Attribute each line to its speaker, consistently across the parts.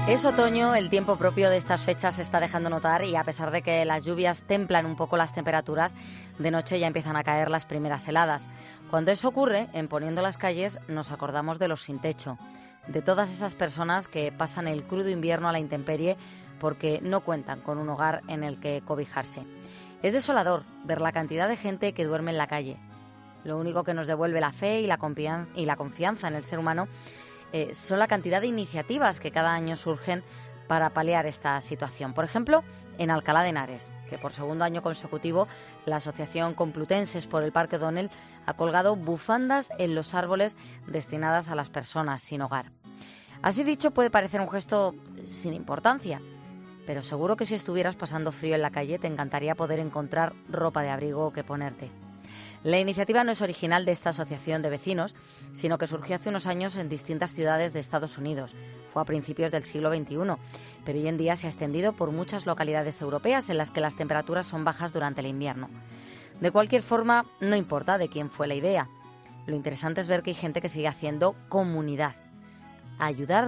Speaker 1: Es otoño, el tiempo propio de estas fechas se está dejando notar y a pesar de que las lluvias templan un poco las temperaturas, de noche ya empiezan a caer las primeras heladas. Cuando eso ocurre, en Poniendo las calles nos acordamos de los sin techo, de todas esas personas que pasan el crudo invierno a la intemperie porque no cuentan con un hogar en el que cobijarse. Es desolador ver la cantidad de gente que duerme en la calle. Lo único que nos devuelve la fe y la confianza en el ser humano son la cantidad de iniciativas que cada año surgen para paliar esta situación. Por ejemplo, en Alcalá de Henares, que por segundo año consecutivo la Asociación Complutenses por el Parque O'Donnell ha colgado bufandas en los árboles destinadas a las personas sin hogar. Así dicho, puede parecer un gesto sin importancia, pero seguro que si estuvieras pasando frío en la calle te encantaría poder encontrar ropa de abrigo que ponerte. La iniciativa no es original de esta asociación de vecinos, sino que surgió hace unos años en distintas ciudades de Estados Unidos. Fue a principios del siglo XXI, pero hoy en día se ha extendido por muchas localidades europeas en las que las temperaturas son bajas durante el invierno. De cualquier forma, no importa de quién fue la idea. Lo interesante es ver que hay gente que sigue haciendo comunidad. Ayudar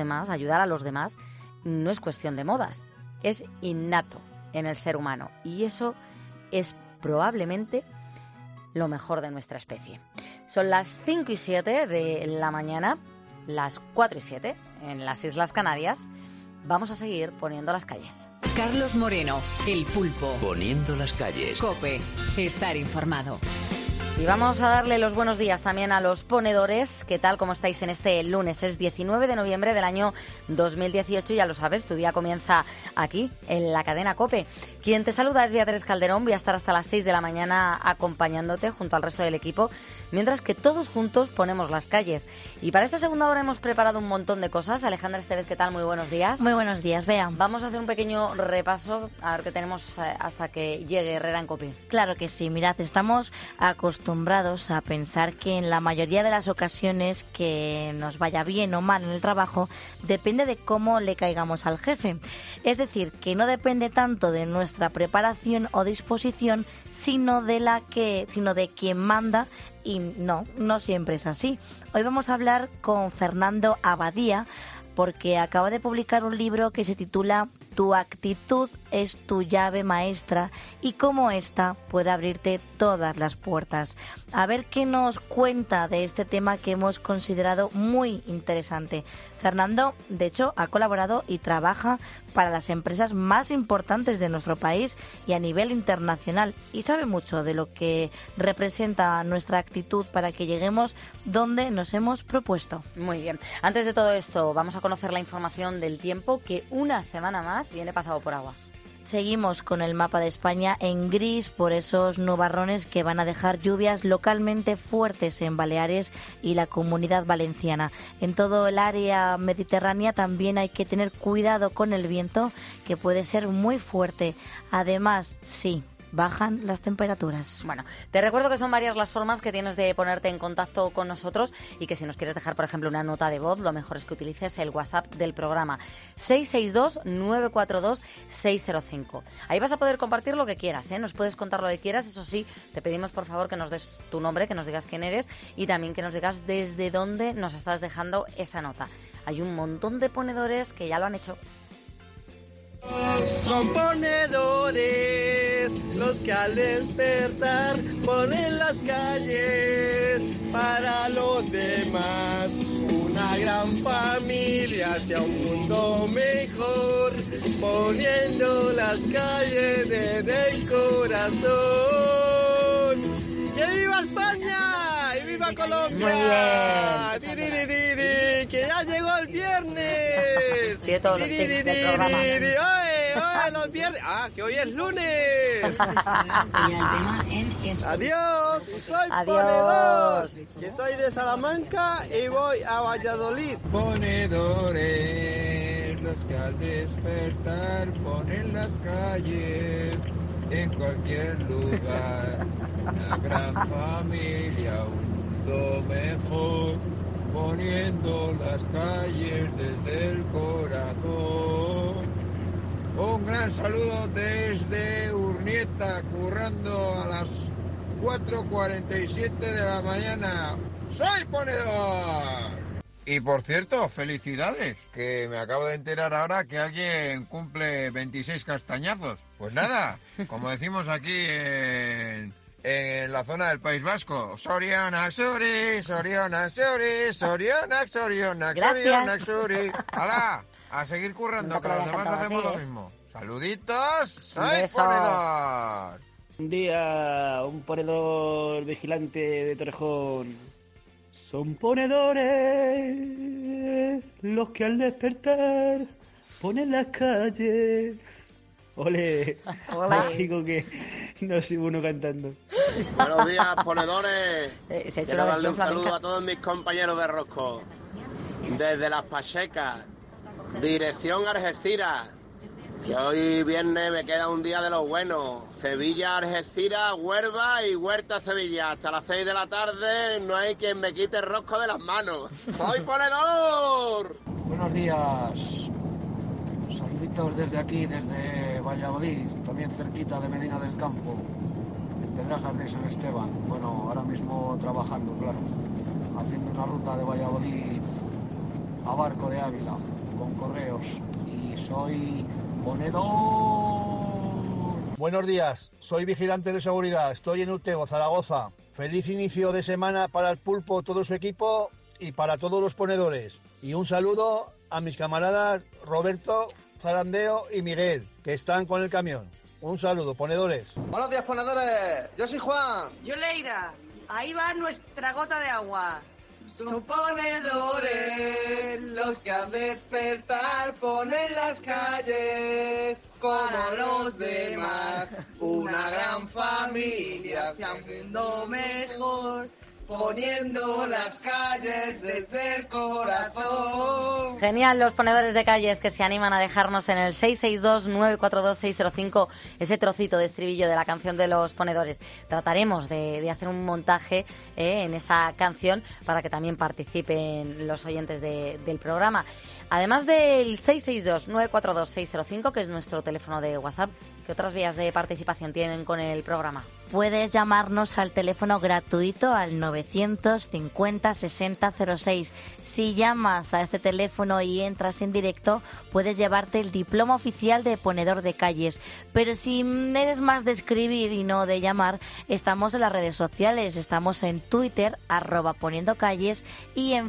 Speaker 1: a los demás, no es cuestión de modas, es innato en el ser humano y eso es probablemente lo mejor de nuestra especie. Son las 5:07 de la mañana, las 4:07 en las Islas Canarias. Vamos a seguir poniendo las calles.
Speaker 2: Carlos Moreno, El Pulpo.
Speaker 3: Poniendo las calles.
Speaker 2: COPE, estar informado.
Speaker 1: Y vamos a darle los buenos días también a los ponedores. ¿Qué tal? ¿Cómo estáis en este lunes? Es 19 de noviembre del año 2018. Ya lo sabes, tu día comienza aquí, en la cadena COPE. Quien te saluda es Beatriz Calderón. Voy a estar hasta las 6 de la mañana acompañándote junto al resto del equipo, mientras que todos juntos ponemos las calles. Y para esta segunda hora hemos preparado un montón de cosas. Alejandra Estevez, ¿qué tal? Muy buenos días.
Speaker 4: Muy buenos días, Bea.
Speaker 1: Vamos a hacer un pequeño repaso a ver qué tenemos hasta que llegue Herrera en COPE.
Speaker 4: Claro que sí. Mirad, estamos acostumbrados a pensar que en la mayoría de las ocasiones que nos vaya bien o mal en el trabajo depende de cómo le caigamos al jefe. Es decir, que no depende tanto de nuestra preparación o disposición, sino de quien manda. Y no siempre es así. Hoy vamos a hablar con Fernando Abadía porque acaba de publicar un libro que se titula Tu actitud es tu llave maestra y cómo esta puede abrirte todas las puertas. A ver qué nos cuenta de este tema que hemos considerado muy interesante. Fernando, de hecho, ha colaborado y trabaja para las empresas más importantes de nuestro país y a nivel internacional y sabe mucho de lo que representa nuestra actitud para que lleguemos donde nos hemos propuesto.
Speaker 1: Muy bien. Antes de todo esto, vamos a conocer la información del tiempo que una semana más viene pasado por agua.
Speaker 4: Seguimos con el mapa de España en gris por esos nubarrones que van a dejar lluvias localmente fuertes en Baleares y la Comunidad Valenciana. En todo el área mediterránea también hay que tener cuidado con el viento, que puede ser muy fuerte. Además, sí, bajan las temperaturas.
Speaker 1: Bueno, te recuerdo que son varias las formas que tienes de ponerte en contacto con nosotros y que si nos quieres dejar, por ejemplo, una nota de voz, lo mejor es que utilices el WhatsApp del programa 662-942-605. Ahí vas a poder compartir lo que quieras, ¿eh? Nos puedes contar lo que quieras, eso sí, te pedimos por favor que nos des tu nombre, que nos digas quién eres y también que nos digas desde dónde nos estás dejando esa nota. Hay un montón de ponedores que ya lo han hecho.
Speaker 5: Son ponedores los que al despertar ponen las calles para los demás. Una gran familia hacia un mundo mejor, poniendo las calles desde el corazón. ¡Que viva España! ¡Y viva Colombia!
Speaker 1: Muy bien.
Speaker 5: ¡Que ya llegó el viernes!
Speaker 1: Tiene todos los tips del programa.
Speaker 5: ¡Oye, los viernes! ¡Ah, que hoy es lunes! ¡Adiós! Soy ponedor, que soy de Salamanca y voy a Valladolid.
Speaker 6: Ponedores, los que al despertar ponen las calles en cualquier lugar. Una gran familia, un mundo mejor, poniendo las calles desde el corazón. Un gran saludo desde Urnieta, currando a las 4:47 de la mañana. ¡Soy ponedor! Y por cierto, felicidades, que me acabo de enterar ahora que alguien cumple 26 castañazos. Pues nada, como decimos aquí en la zona del País Vasco, Soriana, Suri, Soriana, Suri, Soriana, Soriana, Soriana, Suri. ¡Hala! A seguir currando, que los demás hacemos lo mismo. Saluditos, soy ponedor.
Speaker 3: Un día, un ponedor vigilante de Torrejón. Son ponedores los que al despertar ponen las calles. Ole, así como que no soy uno cantando.
Speaker 5: Buenos días, ponedores.
Speaker 1: Quiero
Speaker 5: darle un saludo a todos mis compañeros de Rosco. Desde Las Pachecas, dirección Algeciras. Que hoy viernes me queda un día de los buenos. Sevilla, Algeciras, Huelva y Huerta, Sevilla. Hasta las 6 de la tarde no hay quien me quite el rosco de las manos. ¡Soy ponedor!
Speaker 7: Buenos días. Saluditos desde aquí, desde Valladolid, también cerquita de Medina del Campo, en Pedrajas de San Esteban. Bueno, ahora mismo trabajando, claro, haciendo una ruta de Valladolid a Barco de Ávila con correos. Y soy ponedor.
Speaker 8: Buenos días, soy vigilante de seguridad, estoy en Utebo, Zaragoza. Feliz inicio de semana para el pulpo, todo su equipo y para todos los ponedores. Y un saludo a mis camaradas Roberto, Zarandeo y Miguel, que están con el camión. Un saludo, ponedores.
Speaker 5: Buenos días, ponedores. Yo soy Juan.
Speaker 9: Yo Leira. Ahí va nuestra gota de agua.
Speaker 5: Son ponedores los que al despertar ponen las calles como los demás. Una gran familia hacia un mundo mejor, poniendo las calles desde el corazón.
Speaker 1: Genial, los ponedores de calles que se animan a dejarnos en el 662-942-605 ese trocito de estribillo de la canción de los ponedores. Trataremos de hacer un montaje en esa canción para que también participen los oyentes del programa. Además del 662-942-605, que es nuestro teléfono de WhatsApp, ¿qué otras vías de participación tienen con el programa?
Speaker 4: Puedes llamarnos al teléfono gratuito al 950-6006. Si llamas a este teléfono y entras en directo, puedes llevarte el diploma oficial de ponedor de calles. Pero si eres más de escribir y no de llamar, estamos en las redes sociales. Estamos en Twitter, @poniendocalles, y en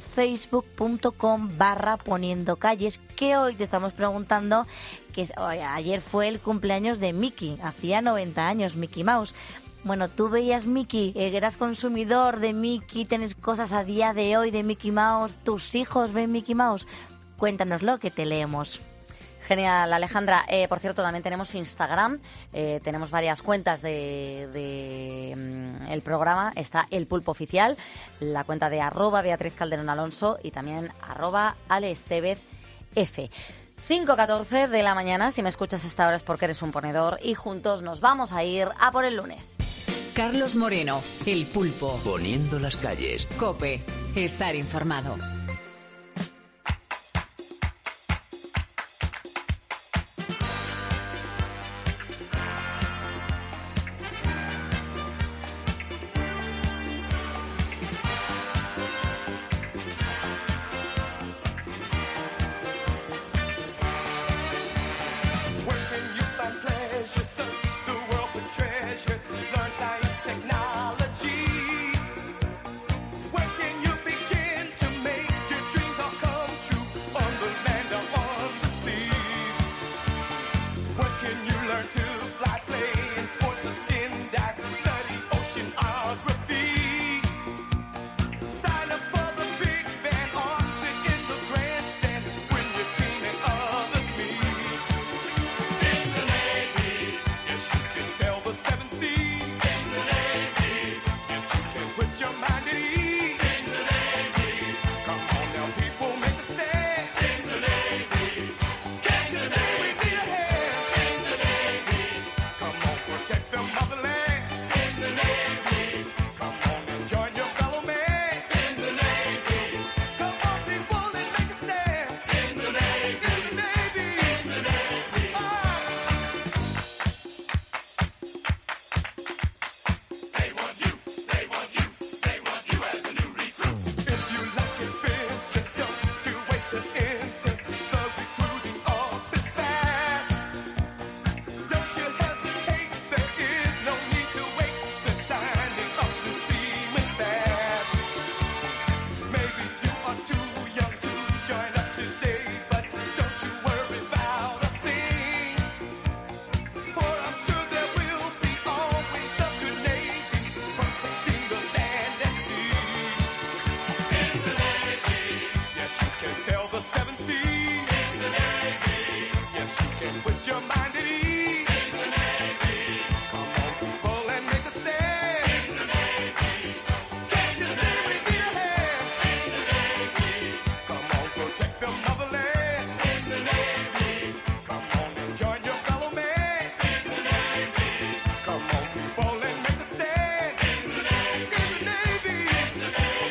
Speaker 4: facebook.com/poniendocalles, que hoy te estamos preguntando que ayer fue el cumpleaños de Mickey, hacía 90 años, Mickey Mouse. Bueno, ¿tú veías Mickey? ¿Eras consumidor de Mickey? ¿Tienes cosas a día de hoy de Mickey Mouse? ¿Tus hijos ven Mickey Mouse? Cuéntanoslo, que te leemos.
Speaker 1: Genial, Alejandra. Por cierto, también tenemos Instagram, tenemos varias cuentas de el programa. Está El Pulpo Oficial, la cuenta de @Beatriz Calderón Alonso y también @AleEstevez F. 5:14 de la mañana, si me escuchas a esta hora es porque eres un ponedor y juntos nos vamos a ir a por el lunes.
Speaker 2: Carlos Moreno, El Pulpo.
Speaker 10: Poniendo las calles.
Speaker 2: COPE, estar informado.
Speaker 11: Where can you begin to make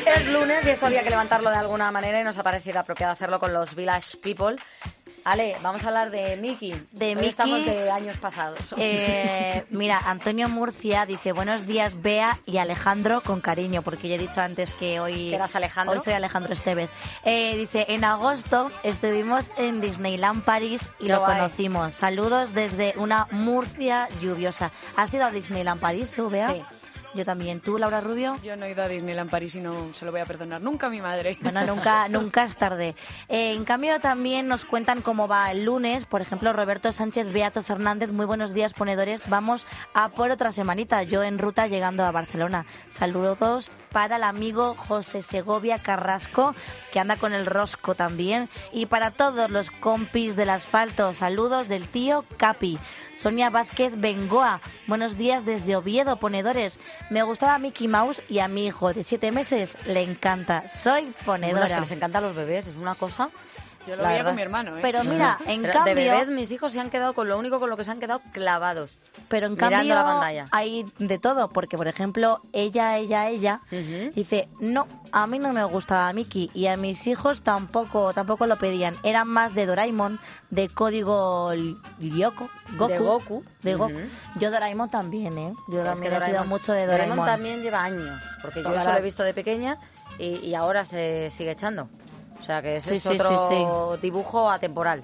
Speaker 1: Es lunes y esto había que levantarlo de alguna manera y nos ha parecido apropiado hacerlo con los Village People. Ale, vamos a hablar de Miki.
Speaker 4: De Miki.
Speaker 1: Estamos de años pasados.
Speaker 4: Mira, Antonio Murcia dice: buenos días, Bea y Alejandro, con cariño, porque yo he dicho antes que hoy...
Speaker 1: ¿Que eras Alejandro?
Speaker 4: Hoy soy Alejandro Estevez. Dice: en agosto estuvimos en Disneyland París y lo conocimos. Saludos desde una Murcia lluviosa. ¿Has ido a Disneyland París tú, Bea?
Speaker 1: Sí.
Speaker 4: Yo también. ¿Tú, Laura Rubio?
Speaker 10: Yo no he ido a Disneyland París y no se lo voy a perdonar nunca a mi madre.
Speaker 4: Bueno, nunca es tarde. En cambio, también nos cuentan cómo va el lunes. Por ejemplo, Roberto Sánchez, Beato Fernández. Muy buenos días, ponedores. Vamos a por otra semanita. Yo en ruta llegando a Barcelona. Saludos para el amigo José Segovia Carrasco, que anda con el rosco también. Y para todos los compis del asfalto. Saludos del tío Capi. Sonia Vázquez Bengoa, buenos días desde Oviedo, ponedores. Me gustaba Mickey Mouse y a mi hijo de 7 meses le encanta. Soy ponedora.
Speaker 1: Bueno, es que les encantan los bebés, es una cosa...
Speaker 10: Yo lo veía con mi hermano, ¿eh?
Speaker 4: Pero mira, en
Speaker 1: Pero
Speaker 4: cambio...
Speaker 1: de bebés mis hijos se han quedado con lo único con lo que se han quedado clavados.
Speaker 4: Pero en
Speaker 1: mirando
Speaker 4: cambio
Speaker 1: la pantalla.
Speaker 4: hay de todo, porque por ejemplo, ella dice: no, a mí no me gustaba Mickey y a mis hijos tampoco lo pedían. Eran más de Doraemon, de Código Lyoko, Goku. Yo Doraemon también, ¿eh? Yo también he sido mucho de Doraemon.
Speaker 1: Doraemon también lleva años, porque yo eso lo he visto de pequeña y ahora se sigue echando. O sea que ese es otro dibujo atemporal.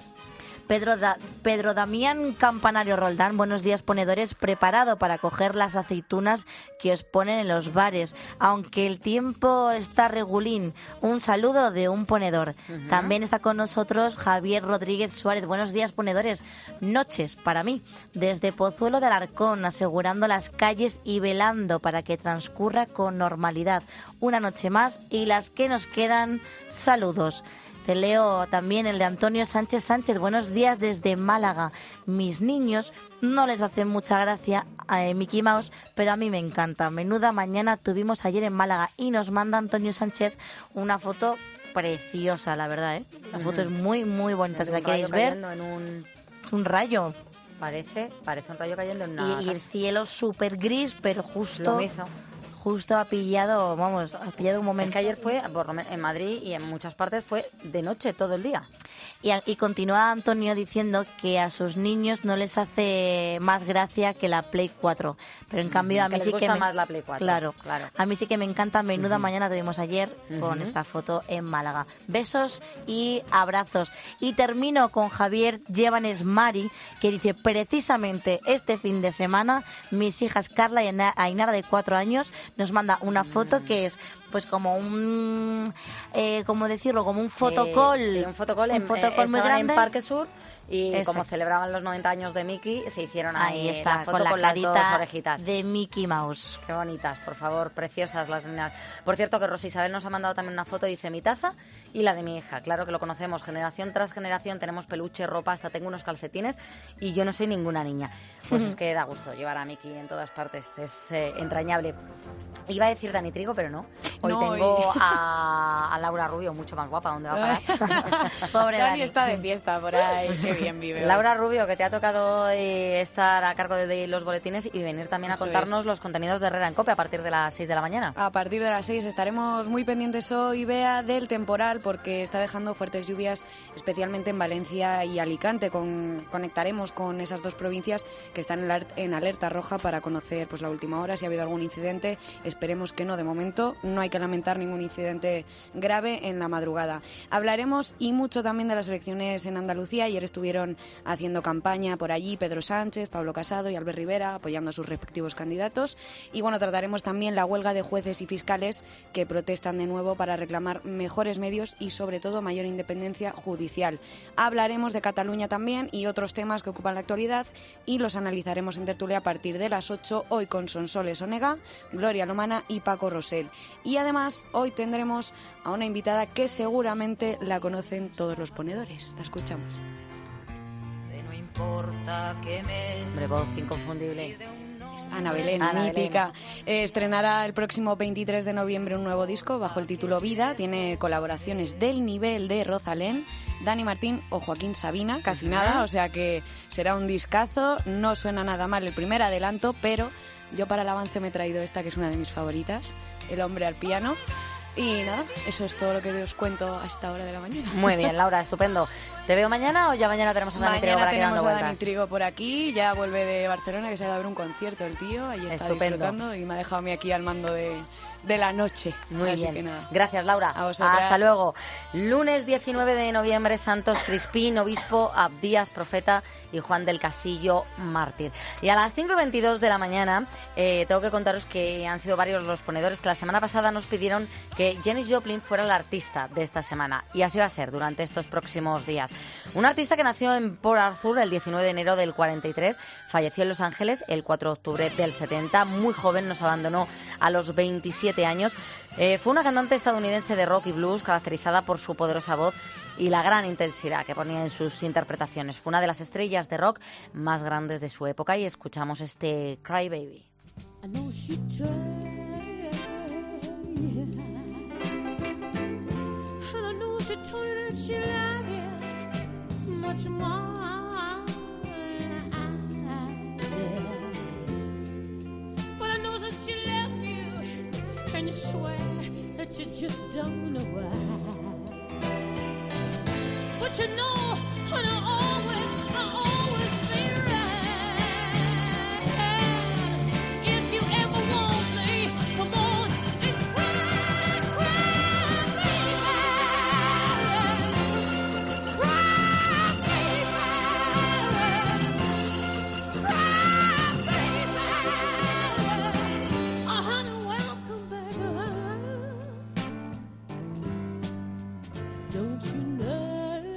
Speaker 4: Pedro Damián Campanario Roldán, buenos días, ponedores, preparado para coger las aceitunas que os ponen en los bares, aunque el tiempo está regulín. Un saludo de un ponedor. También está con nosotros Javier Rodríguez Suárez. Buenos días, ponedores. Noches para mí, desde Pozuelo de Alarcón, asegurando las calles y velando para que transcurra con normalidad. Una noche más y las que nos quedan, saludos. Te leo también el de Antonio Sánchez Sánchez. Buenos días desde Málaga. Mis niños no les hace mucha gracia a Mickey Mouse, pero a mí me encanta. Menuda mañana tuvimos ayer en Málaga y nos manda Antonio Sánchez una foto preciosa, la verdad, ¿eh? La foto es muy, muy bonita. Si la queréis ver, es un rayo.
Speaker 1: Parece un rayo cayendo en una...
Speaker 4: Y el cielo súper gris, pero justo ha pillado un momento.
Speaker 1: Es que ayer fue, en Madrid y en muchas partes, fue de noche todo el día.
Speaker 4: Y continúa Antonio diciendo que a sus niños no les hace más gracia que la Play 4. Pero en cambio a mí
Speaker 1: les
Speaker 4: sí
Speaker 1: gusta
Speaker 4: que
Speaker 1: más la Play 4.
Speaker 4: Claro. A mí sí que me encanta. Menuda mañana tuvimos ayer con esta foto en Málaga. Besos y abrazos. Y termino con Javier Llévanes Mari, que dice: precisamente este fin de semana mis hijas Carla y Ainara, de 4 años, nos manda una foto que es pues como un ¿cómo decirlo? Como un fotocall.
Speaker 1: Sí, un fotocall
Speaker 4: muy grande
Speaker 1: en Parque Sur. Y
Speaker 4: Exacto.
Speaker 1: como celebraban los 90 años de Mickey, se hicieron ahí
Speaker 4: está,
Speaker 1: la foto
Speaker 4: con
Speaker 1: con las dos orejitas.
Speaker 4: De Mickey Mouse.
Speaker 1: Qué bonitas, por favor, preciosas las niñas. Por cierto, que Rosa Isabel nos ha mandado también una foto, dice: mi taza y la de mi hija. Claro que lo conocemos, generación tras generación tenemos peluche, ropa, hasta tengo unos calcetines y yo no soy ninguna niña. Pues es que da gusto llevar a Mickey en todas partes, es entrañable. Iba a decir Dani Trigo, pero no. Hoy tengo a Laura Rubio, mucho más guapa. ¿Dónde va a parar?
Speaker 4: Pobre
Speaker 10: Dani está de fiesta por ahí, qué bien vive.
Speaker 1: Laura Rubio, que te ha tocado estar a cargo de los boletines y venir también a contarnos los contenidos de Herrera en Cope a partir de las 6 de la mañana.
Speaker 10: A partir de las 6 estaremos muy pendientes hoy, Bea, del temporal, porque está dejando fuertes lluvias, especialmente en Valencia y Alicante. Conectaremos con esas dos provincias que están en alerta roja para conocer pues la última hora, si ha habido algún incidente. Esperemos que no, de momento no hay que lamentar ningún incidente grave en la madrugada. Hablaremos y mucho también de las elecciones en Andalucía. Ayer estuvieron haciendo campaña por allí Pedro Sánchez, Pablo Casado y Albert Rivera, apoyando a sus respectivos candidatos. Y bueno, trataremos también la huelga de jueces y fiscales que protestan de nuevo para reclamar mejores medios y sobre todo mayor independencia judicial. Hablaremos de Cataluña también y otros temas que ocupan la actualidad y los analizaremos en tertulia a partir de las 8, hoy con Sonsoles Onega, Gloria Lomana y Paco Rosell. Y además hoy tendremos a una invitada que seguramente la conocen todos los ponedores. La escuchamos.
Speaker 1: Hombre, voz inconfundible.
Speaker 10: Es Ana Belén, mítica. Estrenará el próximo 23 de noviembre un nuevo disco bajo el título Vida. Tiene colaboraciones del nivel de Rosalén, Dani Martín o Joaquín Sabina, casi nada, o sea que será un discazo. No suena nada mal el primer adelanto, pero yo para el avance me he traído esta, que es una de mis favoritas, El hombre al piano. Y nada, eso es todo lo que os cuento a esta hora de la mañana.
Speaker 1: Muy bien, Laura, estupendo. ¿Te veo mañana o ya mañana tenemos a Dani Trigo para
Speaker 10: tenemos
Speaker 1: dando
Speaker 10: a
Speaker 1: vueltas?
Speaker 10: Dani Trigo por aquí, ya vuelve de Barcelona, que se ha ido a ver un concierto el tío, ahí está disfrutando y me ha dejado a mí aquí al mando de la noche.
Speaker 1: Muy
Speaker 10: Así
Speaker 1: bien.
Speaker 10: que nada.
Speaker 1: Gracias, Laura.
Speaker 10: A vosotras.
Speaker 1: Hasta luego. Lunes 19 de noviembre, Santos Crispín, obispo, Abdías, profeta, y Juan del Castillo, mártir. Y a las 5:22 de la mañana tengo que contaros que han sido varios los ponedores que la semana pasada nos pidieron que Janis Joplin fuera la artista de esta semana. Y así va a ser durante estos próximos días. Una artista que nació en Port Arthur el 19 de enero del 43, falleció en Los Ángeles el 4 de octubre del 70. Muy joven, nos abandonó a los 27 años. Fue una cantante estadounidense de rock y blues caracterizada por su poderosa voz y la gran intensidad que ponía en sus interpretaciones. Fue una de las estrellas de rock más grandes de su época y escuchamos este Cry Baby.
Speaker 11: I know she tried, and I know she told you that she loved you much more than I did. But I know that she left you, and you swear that you just don't know why. But you know, and I always feel right. If you ever want me, come on and cry, cry, baby. Cry, baby. Cry, baby. Oh, honey, welcome back. Don't you know?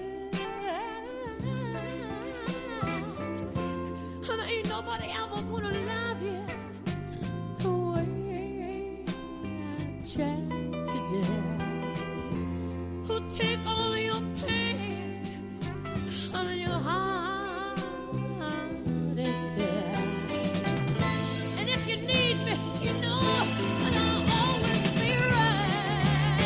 Speaker 11: Nobody ever gonna love you the way I tried today. Who'll take all of your pain and your heart and tear. And if you need me, you know that I'll always be right.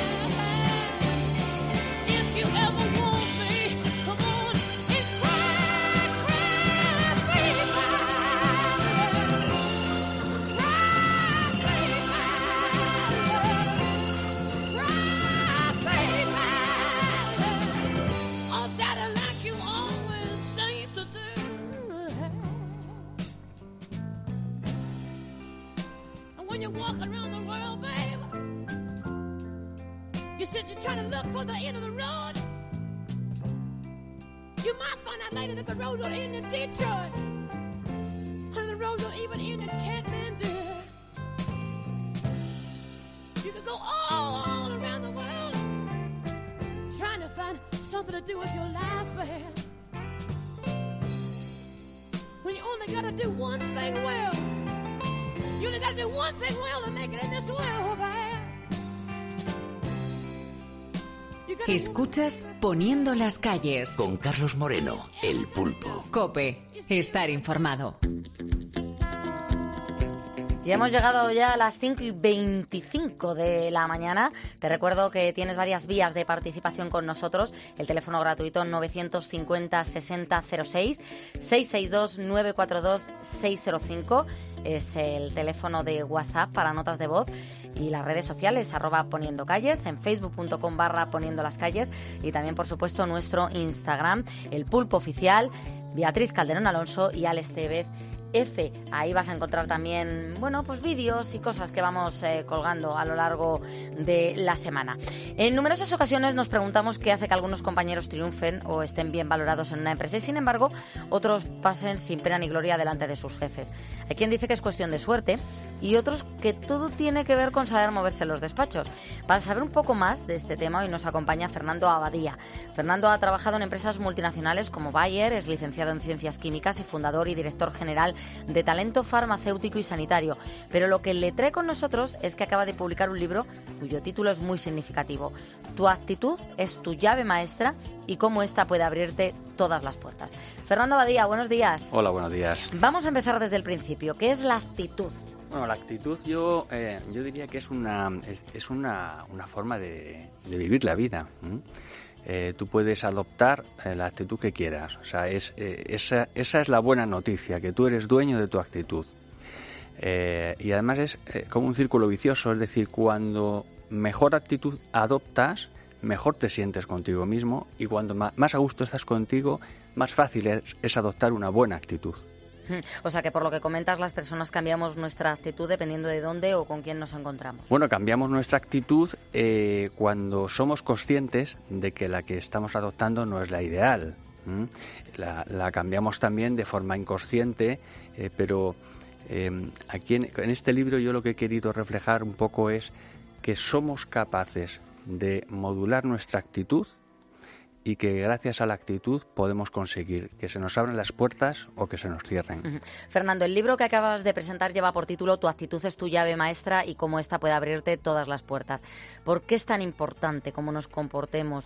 Speaker 11: If you ever want me, come on and cry, cry, baby. Walking around the world, baby. You said you're trying to look for the end of the road. You might find out later that the road don't end in Detroit. And the road don't even end in Kathmandu. You could go all around the world trying to find something to do with your life, baby. When you only gotta do one thing well. You only gotta do one thing well to make it in this world, man.
Speaker 2: Escuchas Poniendo las calles.
Speaker 12: Con Carlos Moreno, el pulpo.
Speaker 2: COPE. Estar informado.
Speaker 1: Y hemos llegado ya a las 5:25 de la mañana. Te recuerdo que tienes varias vías de participación con nosotros. El teléfono gratuito 950-6006, 662-942-605. Es el teléfono de WhatsApp para notas de voz. Y las redes sociales, @Poniendo Calles, en facebook.com/Poniendo las Calles. Y también, por supuesto, nuestro Instagram, El Pulpo Oficial, Beatriz Calderón Alonso y Alex Tevez F. Ahí vas a encontrar también, bueno, pues vídeos y cosas que vamos colgando a lo largo de la semana. En numerosas ocasiones nos preguntamos qué hace que algunos compañeros triunfen o estén bien valorados en una empresa y, sin embargo, otros pasen sin pena ni gloria delante de sus jefes. Hay quien dice que es cuestión de suerte y otros que todo tiene que ver con saber moverse en los despachos. Para saber un poco más de este tema, hoy nos acompaña Fernando Abadía. Fernando ha trabajado en empresas multinacionales como Bayer, es licenciado en Ciencias Químicas y fundador y director general de talento farmacéutico y sanitario. Pero lo que le trae con nosotros es que acaba de publicar un libro cuyo título es muy significativo. Tu actitud es tu llave maestra y cómo esta puede abrirte todas las puertas. Fernando Abadía, buenos días.
Speaker 13: Hola, buenos días.
Speaker 1: Vamos a empezar desde el principio. ¿Qué es la actitud?
Speaker 13: Bueno, la actitud yo diría que es una forma de vivir la vida. Tú puedes adoptar la actitud que quieras. O sea, esa es la buena noticia, que tú eres dueño de tu actitud. Y además es como un círculo vicioso, es decir, cuando mejor actitud adoptas, mejor te sientes contigo mismo y cuando más a gusto estás contigo, más fácil es adoptar una buena actitud.
Speaker 1: O sea que por lo que comentas, las personas cambiamos nuestra actitud dependiendo de dónde o con quién nos encontramos.
Speaker 13: Bueno, cambiamos nuestra actitud cuando somos conscientes de que la que estamos adoptando no es la ideal. La cambiamos también de forma inconsciente, pero aquí en este libro yo lo que he querido reflejar un poco es que somos capaces de modular nuestra actitud y que gracias a la actitud podemos conseguir que se nos abran las puertas o que se nos cierren.
Speaker 1: Fernando, el libro que acabas de presentar lleva por título Tu actitud es tu llave maestra y cómo esta puede abrirte todas las puertas. ¿Por qué es tan importante cómo nos comportemos,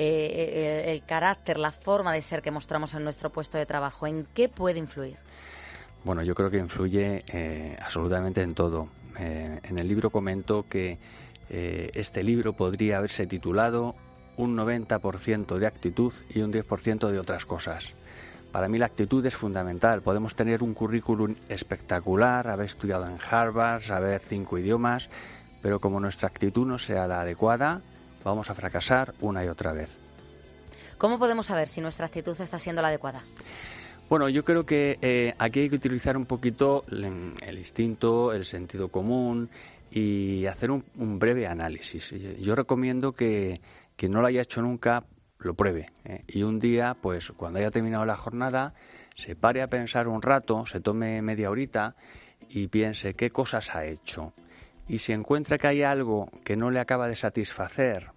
Speaker 1: el carácter, la forma de ser que mostramos en nuestro puesto de trabajo? ¿En qué puede influir?
Speaker 13: Bueno, yo creo que influye absolutamente en todo. En el libro comento que este libro podría haberse titulado un 90% de actitud y un 10% de otras cosas. Para mí la actitud es fundamental. Podemos tener un currículum espectacular, haber estudiado en Harvard, saber 5 idiomas, pero como nuestra actitud no sea la adecuada, vamos a fracasar una y otra vez.
Speaker 1: ¿Cómo podemos saber si nuestra actitud está siendo la adecuada?
Speaker 13: Bueno, yo creo que aquí hay que utilizar un poquito el instinto, el sentido común y hacer un breve análisis. Yo recomiendo que quien no lo haya hecho nunca lo pruebe, y un día, pues cuando haya terminado la jornada, se pare a pensar un rato, se tome media horita y piense qué cosas ha hecho. Y si encuentra que hay algo que no le acaba de satisfacer,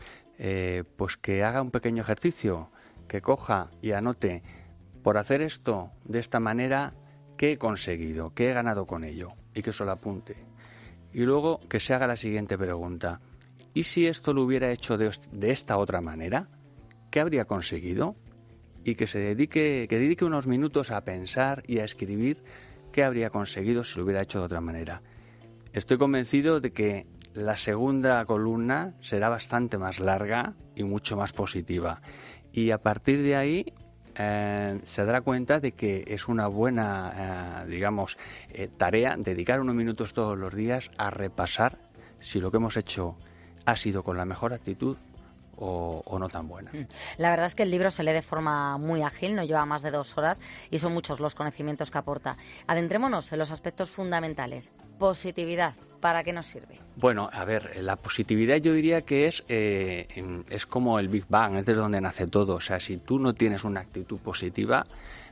Speaker 13: pues que haga un pequeño ejercicio, que coja y anote, por hacer esto de esta manera, ¿qué he conseguido? ¿Qué he ganado con ello? Y que se lo apunte. Y luego que se haga la siguiente pregunta. ¿Y si esto lo hubiera hecho de esta otra manera? ¿Qué habría conseguido? Y que dedique unos minutos a pensar y a escribir qué habría conseguido si lo hubiera hecho de otra manera. Estoy convencido de que la segunda columna será bastante más larga y mucho más positiva. Y a partir de ahí se dará cuenta de que es una buena, tarea dedicar unos minutos todos los días a repasar si lo que hemos hecho ha sido con la mejor actitud o no tan buena.
Speaker 1: La verdad es que el libro se lee de forma muy ágil, no lleva más de 2 horas y son muchos los conocimientos que aporta. Adentrémonos en los aspectos fundamentales. Positividad, ¿para qué nos sirve?
Speaker 13: Bueno, a ver, la positividad yo diría que es como el Big Bang, es desde donde nace todo. O sea, si tú no tienes una actitud positiva,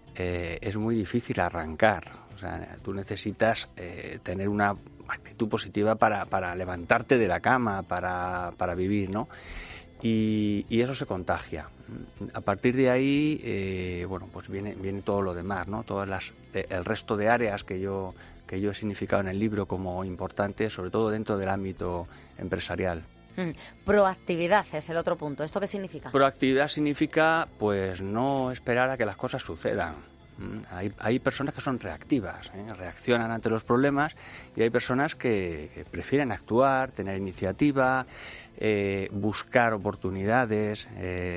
Speaker 13: es muy difícil arrancar. O sea, tú necesitas tener una actitud positiva para levantarte de la cama, para vivir, ¿no? Y eso se contagia. A partir de ahí, pues viene todo lo demás, ¿no? El resto de áreas que yo he significado en el libro como importantes, sobre todo dentro del ámbito empresarial.
Speaker 1: Proactividad es el otro punto. ¿Esto qué significa?
Speaker 13: Proactividad significa, pues, no esperar a que las cosas sucedan. Hay personas que son reactivas, reaccionan ante los problemas, y hay personas que prefieren actuar, tener iniciativa, buscar oportunidades,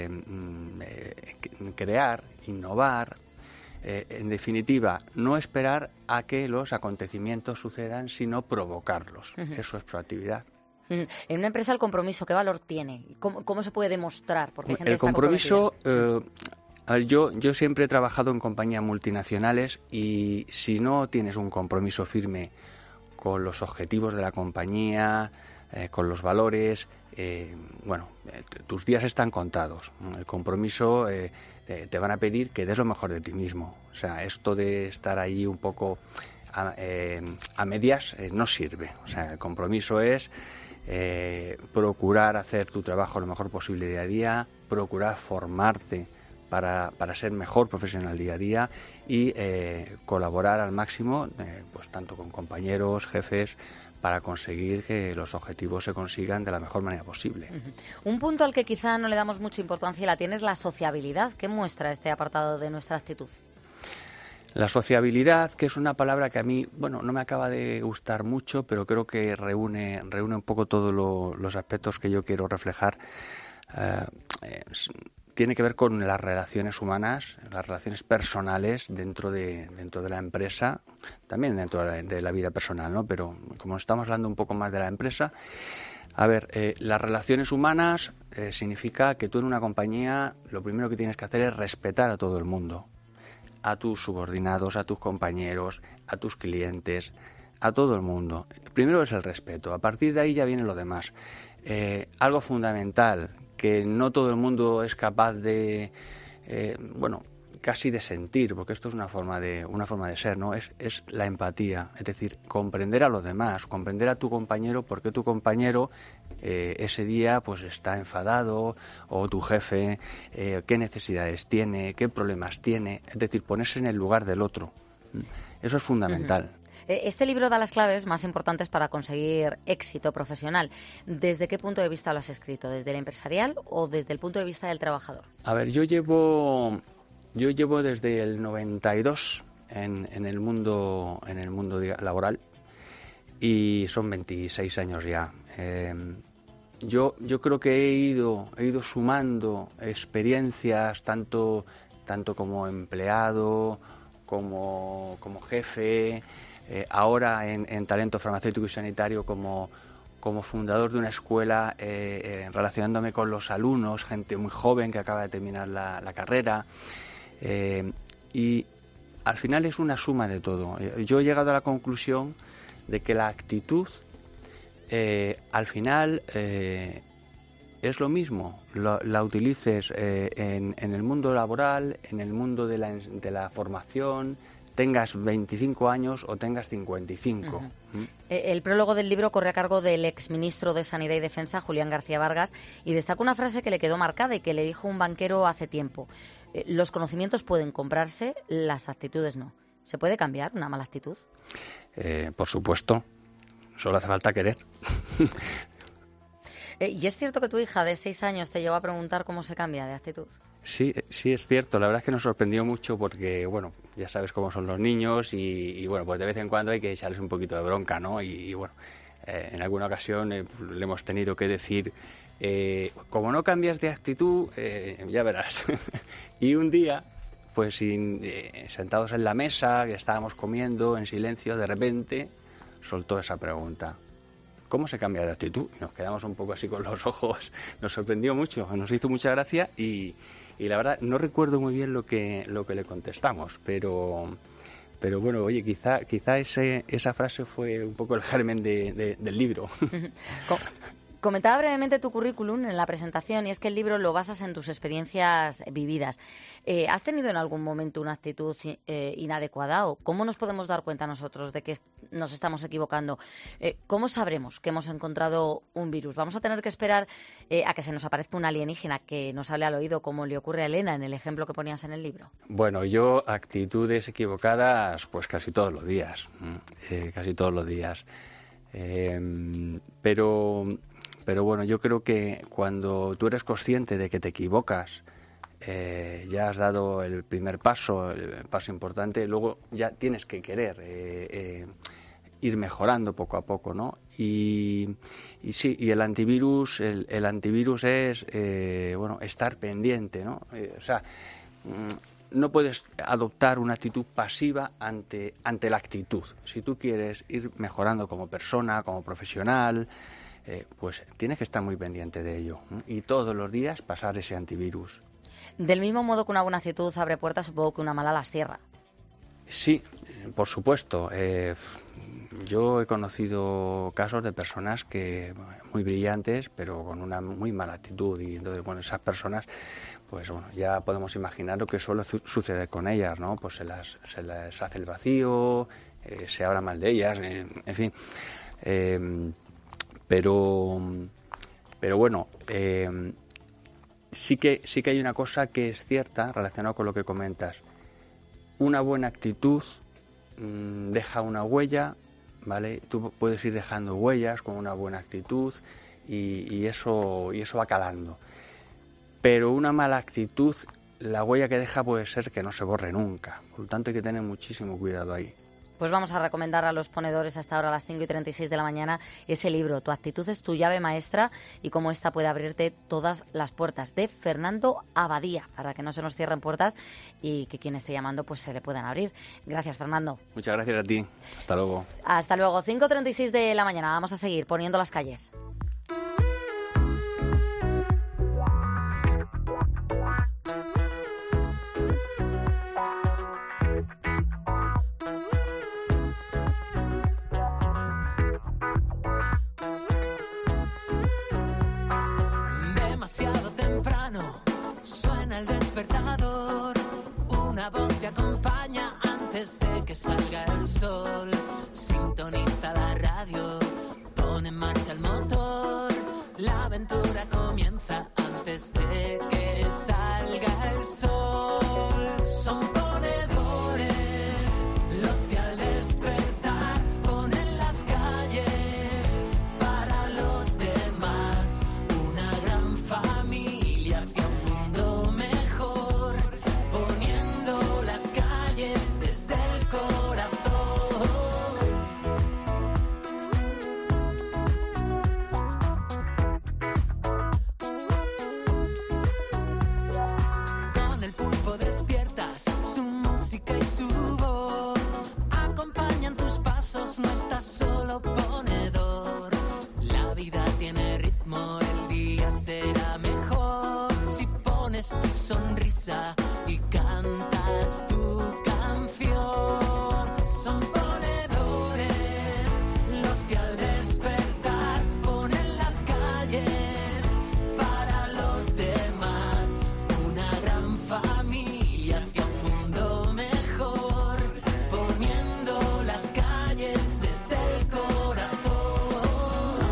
Speaker 13: crear, innovar. En definitiva, no esperar a que los acontecimientos sucedan, sino provocarlos. Eso es proactividad.
Speaker 1: En una empresa, el compromiso, ¿qué valor tiene? ¿Cómo se puede demostrar? Porque hay gente
Speaker 13: el compromiso, yo siempre he trabajado en compañías multinacionales, y si no tienes un compromiso firme con los objetivos de la compañía, con los valores, tus días están contados. El compromiso te van a pedir que des lo mejor de ti mismo. O sea, esto de estar allí un poco a medias no sirve. O sea, el compromiso es procurar hacer tu trabajo lo mejor posible día a día, procurar formarte para ser mejor profesional día a día y colaborar al máximo, pues tanto con compañeros, jefes, para conseguir que los objetivos se consigan de la mejor manera posible.
Speaker 1: Un punto al que quizá no le damos mucha importancia y la tiene es la sociabilidad. ¿Qué muestra este apartado de nuestra actitud?
Speaker 13: La sociabilidad, que es una palabra que a mí, no me acaba de gustar mucho, pero creo que reúne un poco todos los aspectos que yo quiero reflejar. Tiene que ver con las relaciones humanas, las relaciones personales dentro de la empresa, también dentro de la vida personal, ¿no? Pero como estamos hablando un poco más de la empresa, A ver, las relaciones humanas significa que tú en una compañía lo primero que tienes que hacer es respetar a todo el mundo, a tus subordinados, a tus compañeros, a tus clientes, a todo el mundo. Primero es el respeto, a partir de ahí ya viene lo demás. Algo fundamental que no todo el mundo es capaz de, casi de sentir, porque esto es una forma de ser, ¿no? Es la empatía, es decir, comprender a los demás, comprender a tu compañero, porque tu compañero ese día pues está enfadado, o tu jefe, qué necesidades tiene, qué problemas tiene, es decir, ponerse en el lugar del otro. Eso es fundamental.
Speaker 1: Este libro da las claves más importantes para conseguir éxito profesional. ¿Desde qué punto de vista lo has escrito? ¿Desde el empresarial o desde el punto de vista del trabajador?
Speaker 13: A ver, yo llevo desde el 92 en el mundo laboral y son 26 años ya. Yo creo que he ido sumando experiencias tanto como empleado como jefe, ahora en talento farmacéutico y sanitario como fundador de una escuela, relacionándome con los alumnos, gente muy joven que acaba de terminar la carrera. Y al final es una suma de todo. Yo he llegado a la conclusión de que la actitud al final es lo mismo, la utilices en el mundo laboral, en el mundo de la formación, tengas 25 años o tengas 55.
Speaker 1: Uh-huh. El prólogo del libro corre a cargo del exministro de Sanidad y Defensa, Julián García Vargas, y destaca una frase que le quedó marcada y que le dijo un banquero hace tiempo. Los conocimientos pueden comprarse, las actitudes no. ¿Se puede cambiar una mala actitud?
Speaker 13: Por supuesto, solo hace falta querer.
Speaker 1: ¿Y es cierto que tu hija de 6 años te llegó a preguntar cómo se cambia de actitud?
Speaker 13: Sí, es cierto. La verdad es que nos sorprendió mucho porque, bueno, ya sabes cómo son los niños y bueno, pues de vez en cuando hay que echarles un poquito de bronca, ¿no? Y bueno, en alguna ocasión le hemos tenido que decir, como no cambias de actitud, ya verás. Y un día, pues sentados en la mesa, que estábamos comiendo en silencio, de repente soltó esa pregunta. ¿Cómo se cambia de actitud? Nos quedamos un poco así con los ojos. Nos sorprendió mucho, nos hizo mucha gracia y la verdad no recuerdo muy bien lo que le contestamos, pero bueno, oye, quizá esa frase fue un poco el germen del libro.
Speaker 1: Comentaba brevemente tu currículum en la presentación y es que el libro lo basas en tus experiencias vividas. ¿Has tenido en algún momento una actitud inadecuada o cómo nos podemos dar cuenta nosotros de que nos estamos equivocando? ¿Cómo sabremos que hemos encontrado un virus? ¿Vamos a tener que esperar a que se nos aparezca un alienígena que nos hable al oído como le ocurre a Elena en el ejemplo que ponías en el libro?
Speaker 13: Bueno, yo actitudes equivocadas pues casi todos los días. Pero bueno, yo creo que cuando tú eres consciente de que te equivocas, ya has dado el primer paso, el paso importante, luego ya tienes que querer ir mejorando poco a poco, ¿no? Y sí, y el antivirus es, estar pendiente, ¿no? No puedes adoptar una actitud pasiva ante la actitud. Si tú quieres ir mejorando como persona, como profesional, pues tienes que estar muy pendiente de ello, ¿no? Y todos los días pasar ese antivirus.
Speaker 1: Del mismo modo que una buena actitud abre puertas, supongo que una mala las cierra.
Speaker 13: Sí, por supuesto. Yo he conocido casos de personas que muy brillantes, pero con una muy mala actitud, y entonces, bueno, esas personas, pues bueno, ya podemos imaginar lo que suele suceder con ellas, ¿no? Pues se les hace el vacío, se habla mal de ellas, en fin. Pero bueno, sí que hay una cosa que es cierta relacionada con lo que comentas. Una buena actitud deja una huella, ¿vale? Tú puedes ir dejando huellas con una buena actitud y eso va calando. Pero una mala actitud, la huella que deja puede ser que no se borre nunca. Por lo tanto hay que tener muchísimo cuidado ahí.
Speaker 1: Pues vamos a recomendar a los ponedores hasta ahora a las 5:36 de la mañana ese libro, Tu actitud es tu llave maestra y cómo esta puede abrirte todas las puertas, de Fernando Abadía, para que no se nos cierren puertas y que quien esté llamando pues se le puedan abrir. Gracias, Fernando.
Speaker 13: Muchas gracias a ti. Hasta luego.
Speaker 1: Hasta luego. 5:36 de la mañana. Vamos a seguir poniendo las calles.
Speaker 14: demasiado temprano, suena el despertador, una voz te acompaña antes de que salga el sol. Sintoniza la radio, pone en marcha el motor, la aventura comienza antes de que salga el sol. Son ponedores los que al despertar ponen las calles para los demás, una gran familia hacia un mundo mejor, poniendo las calles desde el corazón. Con el pulpo despiertas, su música y su voz acompañan tus pasos, no estás solo ponedor. La vida tiene ritmo, el día será mejor si pones tu sonrisa y cantas tu canción. Son ponedores los que al despertar ponen las calles para los demás, una gran familia hacia un mundo mejor, poniendo las calles desde el corazón,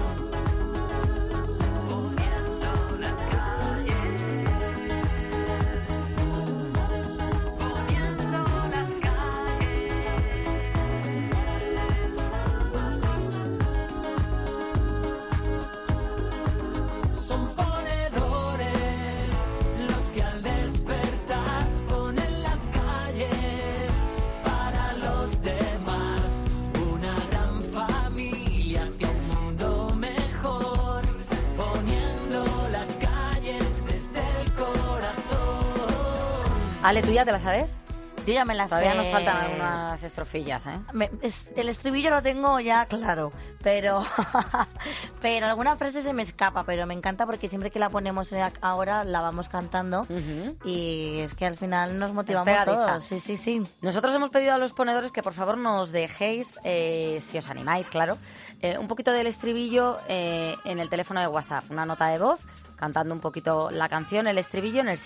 Speaker 14: poniendo las calles, poniendo las calles. Son ponedores los que al despertar ponen las calles para los demás, una gran familia hacia un mundo mejor, poniendo las calles desde el corazón.
Speaker 1: Ale, ¿tú ya te la sabes?
Speaker 4: Yo ya me la sé.
Speaker 1: Todavía nos faltan algunas estrofillas, ¿eh?
Speaker 4: El estribillo lo tengo ya claro, pero alguna frase se me escapa, pero me encanta porque siempre que la ponemos ahora la vamos cantando y es que al final nos motivamos
Speaker 1: pegadiza.
Speaker 4: todos. Sí, sí, sí.
Speaker 1: Nosotros hemos pedido a los ponedores que por favor nos dejéis, si os animáis, claro, un poquito del estribillo en el teléfono de WhatsApp, una nota de voz cantando un poquito la canción, el estribillo, en el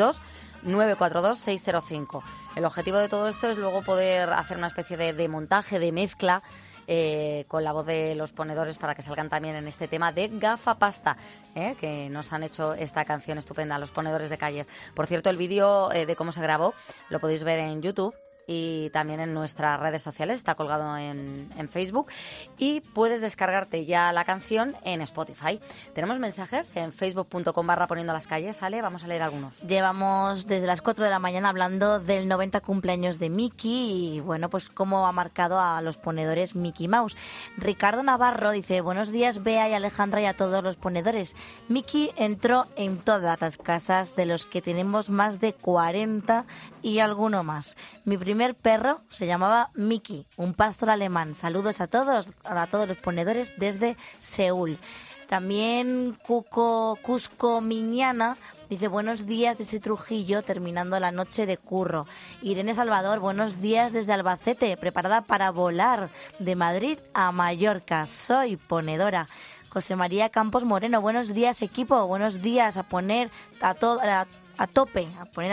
Speaker 1: 662-942-605. El objetivo de todo esto es luego poder hacer una especie de montaje, de mezcla con la voz de los ponedores para que salgan también en este tema de Gafapasta, que nos han hecho esta canción estupenda, los ponedores de calles. Por cierto, el vídeo de cómo se grabó lo podéis ver en YouTube y también en nuestras redes sociales, está colgado en Facebook, y puedes descargarte ya la canción en Spotify. Tenemos mensajes en facebook.com/poniendo las calles, ¿sale? Vamos a leer algunos.
Speaker 4: Llevamos desde las 4 de la mañana hablando del 90 cumpleaños de Mickey y bueno, pues cómo ha marcado a los ponedores Mickey Mouse. Ricardo Navarro dice: buenos días Bea y Alejandra y a todos los ponedores. Mickey entró en todas las casas de los que tenemos más de 40 y alguno más. Mi primer perro se llamaba Mickey, un pastor alemán. Saludos a todos los ponedores desde Seúl. También Cusco Miñana dice: buenos días desde Trujillo, terminando la noche de curro. Irene Salvador: buenos días desde Albacete, preparada para volar de Madrid a Mallorca. Soy ponedora. José María Campos Moreno: buenos días equipo, buenos días, a poner a tope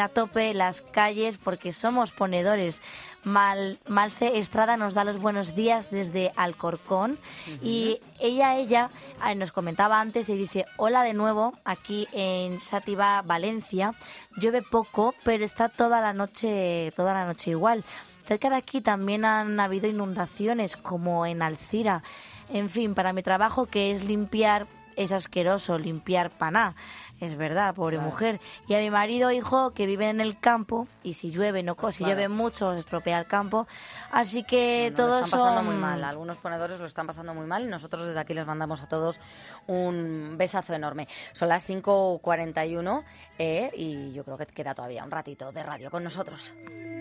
Speaker 4: las calles porque somos ponedores. Malce Estrada nos da los buenos días desde Alcorcón. Y ella nos comentaba antes y dice: hola de nuevo aquí en Sátiva, Valencia. Llueve poco, pero está toda la noche igual. Cerca de aquí también han habido inundaciones como en Alcira. En fin, para mi trabajo, que es limpiar, es asqueroso limpiar paná. Es verdad, pobre mujer. Y a mi marido, hijo, que vive en el campo, y si llueve, llueve mucho, se estropea el campo. Así que todos
Speaker 1: lo están pasando muy mal. Algunos ponedores lo están pasando muy mal y nosotros desde aquí les mandamos a todos un besazo enorme. Son las 5:41 y yo creo que queda todavía un ratito de radio con nosotros.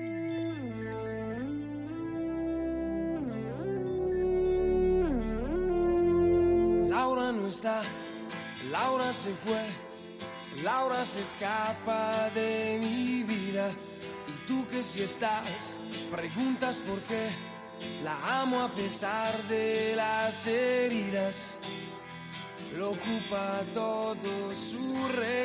Speaker 15: Laura no está, Laura se fue, Laura se escapa de mi vida. Y tú que si estás, preguntas por qué. La amo a pesar de las heridas. Lo ocupa todo su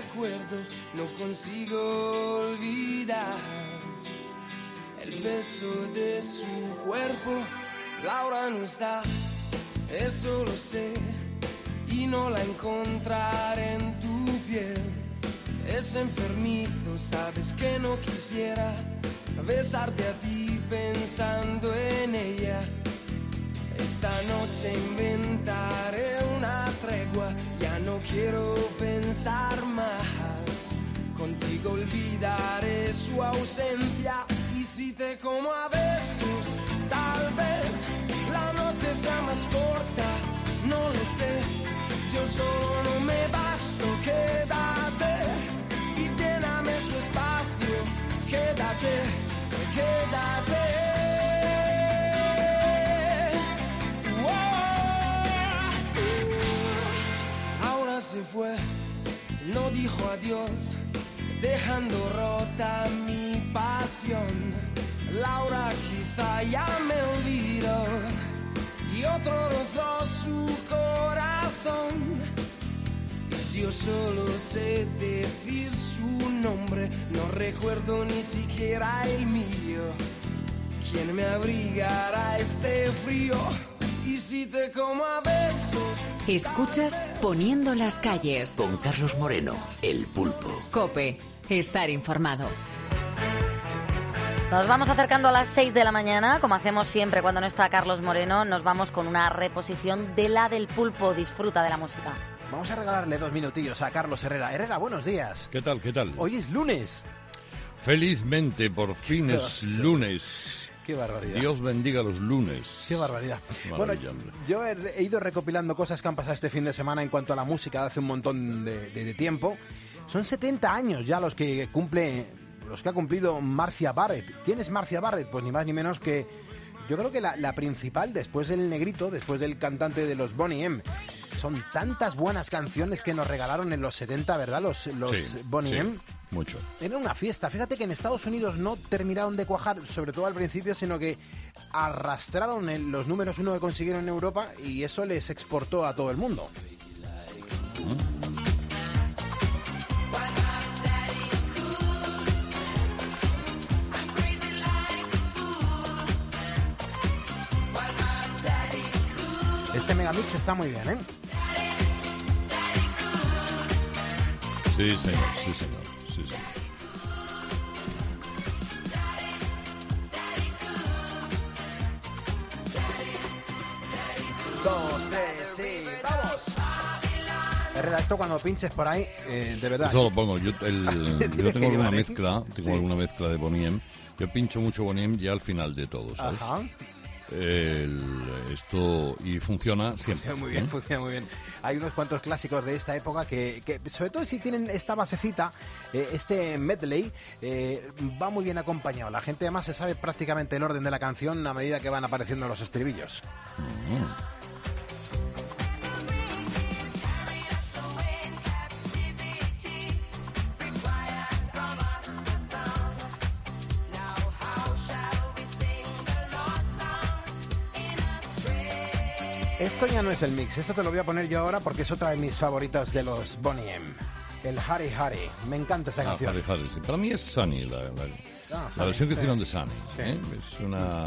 Speaker 15: recuerdo, no consigo olvidar el beso de su cuerpo. Laura no está, eso lo sé, y no la encontraré en tu piel. Es enfermizo, sabes que no quisiera besarte a ti pensando en ella. Esta noche inventaré una tregua, ya no quiero pensar más. Contigo olvidaré su ausencia, y si te como a besos, tal vez la noche sea más corta, no lo sé. Yo solo no me basto, quédate y lléname su espacio. Quédate, quédate. Se fue, no dijo adiós, dejando rota mi pasión. Laura quizá ya me olvidó y otro rozó su corazón. Y yo solo sé decir su nombre, no recuerdo ni siquiera el mío. ¿Quién me abrigará este frío? Y si te como a besos.
Speaker 2: Escuchas Poniendo las calles.
Speaker 12: Con Carlos Moreno, el pulpo.
Speaker 2: COPE. Estar informado.
Speaker 1: Nos vamos acercando a las 6 de la mañana, como hacemos siempre cuando no está Carlos Moreno. Nos vamos con una reposición de la del pulpo. Disfruta de la música.
Speaker 16: Vamos a regalarle 2 minutillos a Carlos Herrera. Herrera, buenos días.
Speaker 17: ¿Qué tal, qué tal?
Speaker 16: Hoy es lunes.
Speaker 17: Felizmente, por fin es lunes.
Speaker 16: Qué barbaridad.
Speaker 17: Dios bendiga los lunes.
Speaker 16: Qué barbaridad. Bueno, yo he ido recopilando cosas que han pasado este fin de semana en cuanto a la música de hace un montón de tiempo. Son 70 años ya los que ha cumplido Marcia Barrett. ¿Quién es Marcia Barrett? Pues ni más ni menos que, yo creo que la principal, después del negrito, después del cantante de los Boney M. Son tantas buenas canciones que nos regalaron en los 70, ¿verdad? Los Boney M.
Speaker 17: Mucho.
Speaker 16: Era una fiesta. Fíjate que en Estados Unidos no terminaron de cuajar, sobre todo al principio, sino que arrastraron los números 1 que consiguieron en Europa y eso les exportó a todo el mundo. Este megamix está muy bien, ¿eh?
Speaker 17: Sí, señor, sí, señor. Sí, sí.
Speaker 16: Dos, tres, sí, vamos. Herrera, esto cuando pinches por ahí, de verdad.
Speaker 17: Eso lo pongo. Yo tengo alguna mezcla, alguna mezcla de Boney M. Yo pincho mucho Boney M ya al final de todo, ¿sabes?
Speaker 16: Ajá.
Speaker 17: Esto y funciona siempre.
Speaker 16: Funciona muy bien, funciona muy bien. Hay unos cuantos clásicos de esta época que sobre todo si tienen esta basecita, este medley, va muy bien acompañado. La gente además se sabe prácticamente el orden de la canción a medida que van apareciendo los estribillos. Esto ya no es el mix, esto te lo voy a poner yo ahora porque es otra de mis favoritas de los Boney M. El Harry Harry, me encanta esa canción.
Speaker 17: Harry Harry, sí. Para mí es Sunny, la versión que hicieron de Sunny.
Speaker 16: Sí.
Speaker 17: Es una...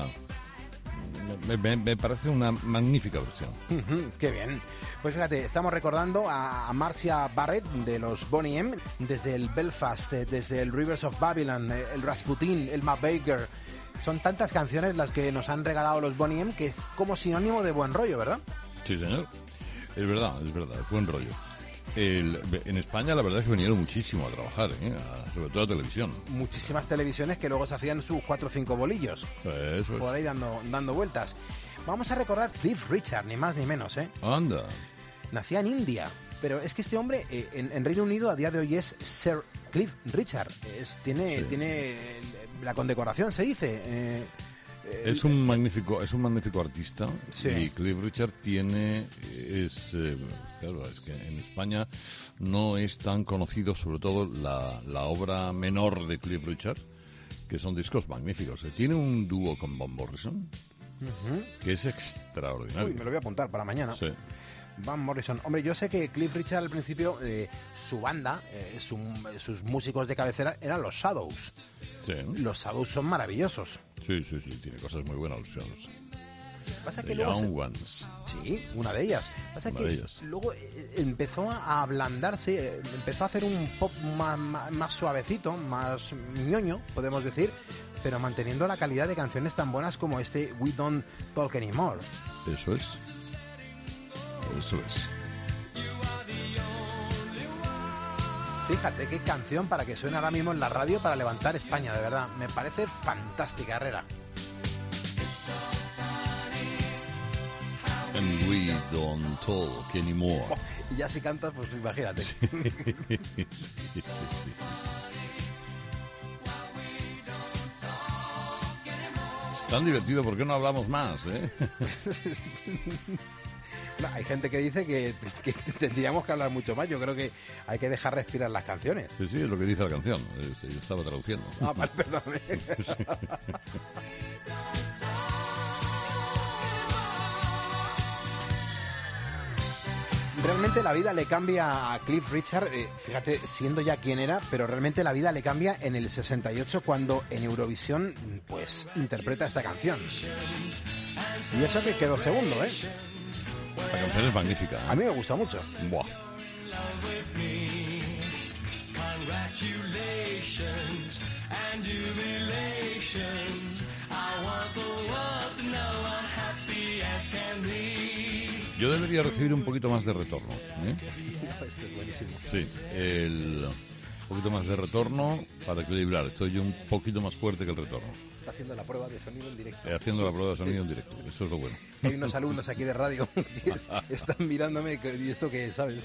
Speaker 17: Me parece una magnífica versión.
Speaker 16: Qué bien. Pues fíjate, estamos recordando a Marcia Barrett de los Boney M, desde el Belfast, desde el Rivers of Babylon, el Rasputin, el Ma Baker. Son tantas canciones las que nos han regalado los Boney M que es como sinónimo de buen rollo, ¿verdad?
Speaker 17: Sí, señor. Es verdad, es buen rollo. En España la verdad es que vinieron muchísimo a trabajar, sobre todo a televisión.
Speaker 16: Muchísimas televisiones que luego se hacían sus 4 o 5 bolillos.
Speaker 17: Eso es.
Speaker 16: Por ahí dando vueltas. Vamos a recordar Cliff Richard, ni más ni menos, ¿eh?
Speaker 17: Anda.
Speaker 16: Nacía en India, pero es que este hombre en Reino Unido a día de hoy es Sir Cliff Richard. Tiene la condecoración, se dice.
Speaker 17: Es un magnífico artista.
Speaker 16: Sí.
Speaker 17: Y Cliff Richard claro, es que en España no es tan conocido, sobre todo la obra menor de Cliff Richard, que son discos magníficos. Tiene un dúo con Van Morrison, que es extraordinario.
Speaker 16: Uy, me lo voy a apuntar para mañana.
Speaker 17: Sí.
Speaker 16: Van Morrison. Hombre, yo sé que Cliff Richard al principio, su banda, sus músicos de cabecera eran los Shadows.
Speaker 17: Sí.
Speaker 16: Los Shadows son maravillosos.
Speaker 17: Sí, tiene cosas muy buenas los Shadows.
Speaker 16: Pasa
Speaker 17: The
Speaker 16: que luego
Speaker 17: Young Ones.
Speaker 16: Sí, una de ellas. Pasa
Speaker 17: Una
Speaker 16: que
Speaker 17: de ellas.
Speaker 16: luego empezó a ablandarse, empezó a hacer un pop más suavecito, más ñoño, podemos decir, pero manteniendo la calidad de canciones tan buenas como este We Don't Talk Anymore.
Speaker 17: Eso es.
Speaker 16: Fíjate qué canción para que suene ahora mismo en la radio para levantar España, de verdad. Me parece fantástica, Herrera.
Speaker 17: And we don't talk anymore.
Speaker 16: Y ya si cantas, pues imagínate.
Speaker 17: Sí. Es tan divertido, ¿por qué no hablamos más, eh?
Speaker 16: No, hay gente que dice que tendríamos que hablar mucho más. Yo creo que hay que dejar respirar las canciones.
Speaker 17: Sí, es lo que dice la canción. Yo estaba traduciendo.
Speaker 16: Ah, vale, perdóname. Realmente la vida le cambia a Cliff Richard, fíjate, siendo ya quien era, pero realmente la vida le cambia en el 68 cuando en Eurovisión pues interpreta esta canción. Y eso que quedó segundo, ¿eh?
Speaker 17: La canción es magnífica, ¿eh?
Speaker 16: A mí me gusta mucho.
Speaker 17: Buah. Yo debería recibir un poquito más de retorno, ¿eh?
Speaker 16: Esto es buenísimo.
Speaker 17: Sí, un poquito más de retorno para equilibrar. Estoy yo un poquito más fuerte que el retorno.
Speaker 16: Está haciendo la prueba de sonido en directo.
Speaker 17: Haciendo la prueba de sonido en directo, eso es lo bueno.
Speaker 16: Hay unos alumnos aquí de radio que están mirándome y esto que sabes.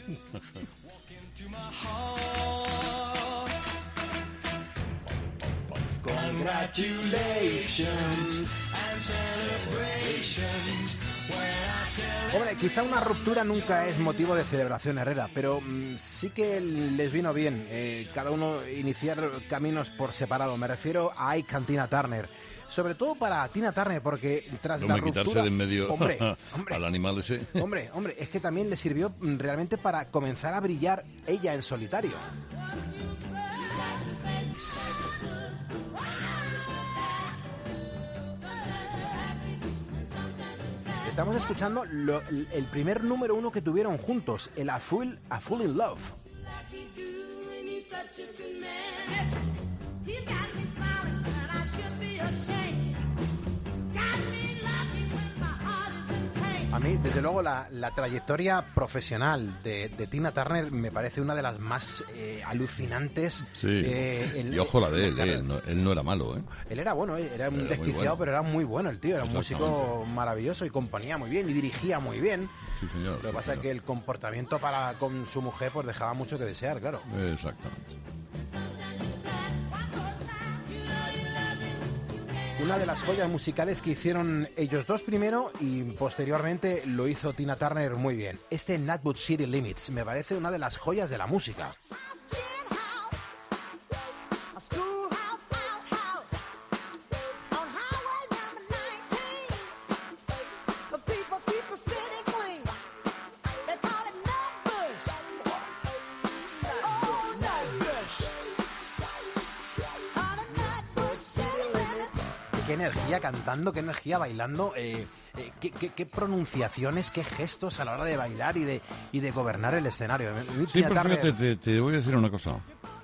Speaker 16: Congratulations and celebrations. Hombre, quizá una ruptura nunca es motivo de celebración, Herrera, pero sí que les vino bien cada uno iniciar caminos por separado. Me refiero a Ike and Tina Turner. Sobre todo para Tina Turner, porque tras la ruptura...
Speaker 17: quitarse de en medio
Speaker 16: hombre,
Speaker 17: al animal ese.
Speaker 16: Hombre, es que también le sirvió realmente para comenzar a brillar ella en solitario. Estamos escuchando el primer número 1 que tuvieron juntos, el A Fool in Love. A mí, desde luego, la trayectoria profesional de Tina Turner me parece una de las más alucinantes.
Speaker 17: Sí, y ojo la de él, él no era malo, ¿eh?
Speaker 16: Él era bueno, era un desquiciado, bueno. Pero era muy bueno el tío, era un músico maravilloso y componía muy bien y dirigía muy bien.
Speaker 17: Sí, señor.
Speaker 16: Lo que pasa es que el comportamiento con su mujer pues dejaba mucho que desear, claro.
Speaker 17: Exactamente.
Speaker 16: Una de las joyas musicales que hicieron ellos dos primero y posteriormente lo hizo Tina Turner muy bien. Este Nutwood City Limits me parece una de las joyas de la música. Qué energía cantando, qué energía bailando, qué pronunciaciones, qué gestos a la hora de bailar y de gobernar el escenario.
Speaker 17: Sí, pero fíjate, te voy a decir una cosa.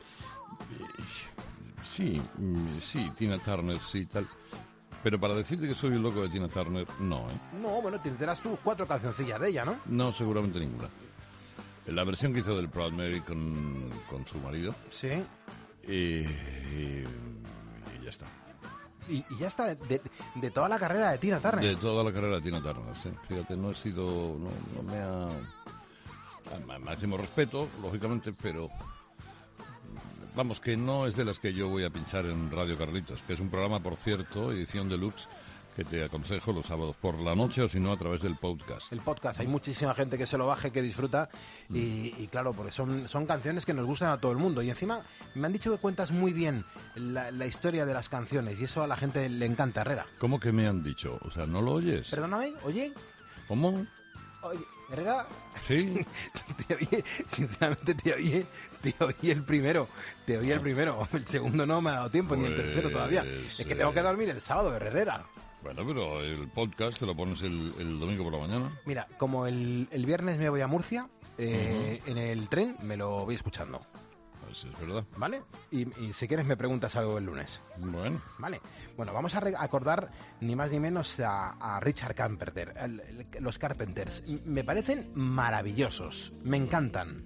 Speaker 17: Sí, Tina Turner, sí, tal. Pero para decirte que soy un loco de Tina Turner, no, ¿eh?
Speaker 16: No, bueno, tendrás tú 4 cancioncillas de ella, ¿no?
Speaker 17: No, seguramente ninguna. La versión que hizo del Proud Mary con su marido.
Speaker 16: Sí.
Speaker 17: Y ya está.
Speaker 16: Y ya está, de toda la carrera de Tina Turner.
Speaker 17: De toda la carrera de Tina Turner, sí. Fíjate, no me ha... Máximo respeto, lógicamente, pero... Vamos, que no es de las que yo voy a pinchar en Radio Carlitos, que es un programa, por cierto, edición deluxe, que te aconsejo los sábados por la noche o si no a través del podcast.
Speaker 16: El podcast, hay muchísima gente que se lo baje, que disfruta y claro, porque son canciones que nos gustan a todo el mundo y encima me han dicho que cuentas muy bien la historia de las canciones y eso a la gente le encanta, Herrera.
Speaker 17: ¿Cómo que me han dicho? O sea, ¿no lo oyes?
Speaker 16: Perdóname, ¿oye?
Speaker 17: ¿Cómo?
Speaker 16: Oye, Herrera...
Speaker 17: Sí.
Speaker 16: Sinceramente te oí el primero. El segundo no me ha dado tiempo, ni el tercero todavía. Es que tengo que dormir el sábado, Herrera.
Speaker 17: Bueno, pero el podcast te lo pones el domingo por la mañana.
Speaker 16: Mira, como el viernes me voy a Murcia, en el tren me lo voy escuchando.
Speaker 17: Pues es verdad.
Speaker 16: ¿Vale? Y si quieres me preguntas algo el lunes.
Speaker 17: Bueno.
Speaker 16: Vale. Bueno, vamos a acordar ni más ni menos a Richard Carpenter, los Carpenters. Me parecen maravillosos. Me encantan.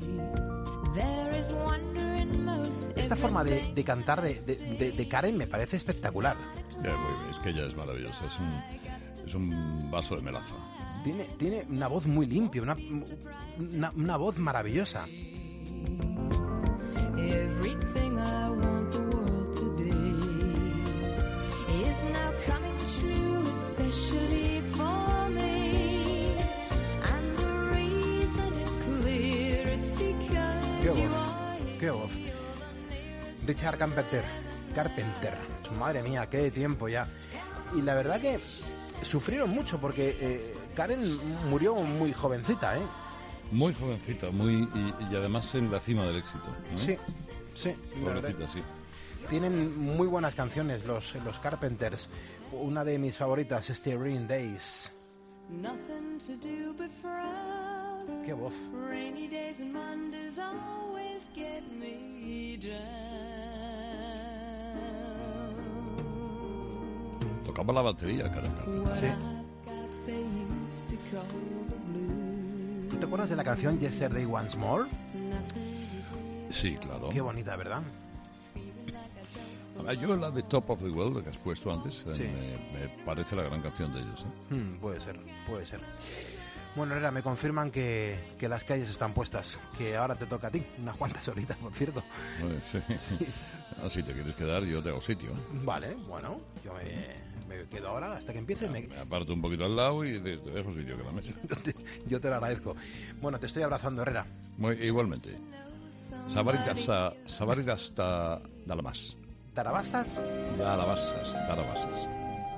Speaker 16: Esta forma de cantar de Karen me parece espectacular.
Speaker 17: Es que ella es maravillosa. Es un vaso de melaza.
Speaker 16: Tiene una voz muy limpia, una voz maravillosa.
Speaker 14: Everything I want the world to be is now coming true, especially for me. And the reason is clear, it's because you are here.
Speaker 16: ¡Qué voz! Richard Carpenter. Madre mía, qué tiempo ya. Y la verdad que sufrieron mucho porque Karen murió muy jovencita, ¿eh?
Speaker 17: Muy jovencita, y además en la cima del éxito, ¿no?
Speaker 16: Sí.
Speaker 17: Jovencita, sí.
Speaker 16: Tienen muy buenas canciones los Carpenters. Una de mis favoritas es Rainy Days.
Speaker 14: Nothing to do but frown.
Speaker 16: Qué voz.
Speaker 14: Rainy days and Mondays always get me down.
Speaker 17: Tocaba la batería, caramba.
Speaker 16: Sí. ¿Tú te acuerdas de la canción Yesterday Once More?
Speaker 17: Sí, claro.
Speaker 16: Qué bonita, ¿verdad?
Speaker 17: Yo la de Top of the World, que has puesto antes,
Speaker 16: Sí.
Speaker 17: me parece la gran canción de ellos.
Speaker 16: Puede ser. Bueno, Herrera, me confirman que las calles están puestas, que ahora te toca a ti, unas cuantas horitas, por cierto.
Speaker 17: Sí. Si te quieres quedar, yo te hago sitio.
Speaker 16: Vale, bueno, yo me quedo ahora hasta que empiece.
Speaker 17: Me aparto un poquito al lado y te dejo sitio que la mesa.
Speaker 16: Yo te lo agradezco. Bueno, te estoy abrazando, Herrera.
Speaker 17: Igualmente. Sabarigasta Dalamas.
Speaker 16: ¿Darabasas?
Speaker 17: Darabasas.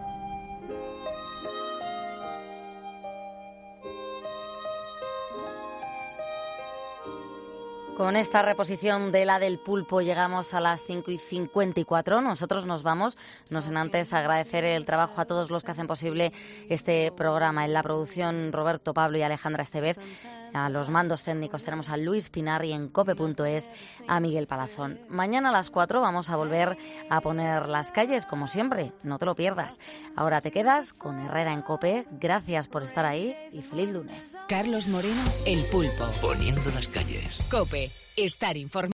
Speaker 1: Con esta reposición de la del pulpo llegamos a las 5:54. Nosotros nos vamos, no sin antes agradecer el trabajo a todos los que hacen posible este programa. En la producción, Roberto, Pablo y Alejandra Estevez. A los mandos técnicos tenemos a Luis Pinar y en cope.es a Miguel Palazón. Mañana a las 4 vamos a volver a poner las calles, como siempre. No te lo pierdas. Ahora te quedas con Herrera en Cope. Gracias por estar ahí y feliz lunes.
Speaker 2: Carlos Moreno, El Pulpo.
Speaker 12: Poniendo las calles.
Speaker 2: Cope, estar informado.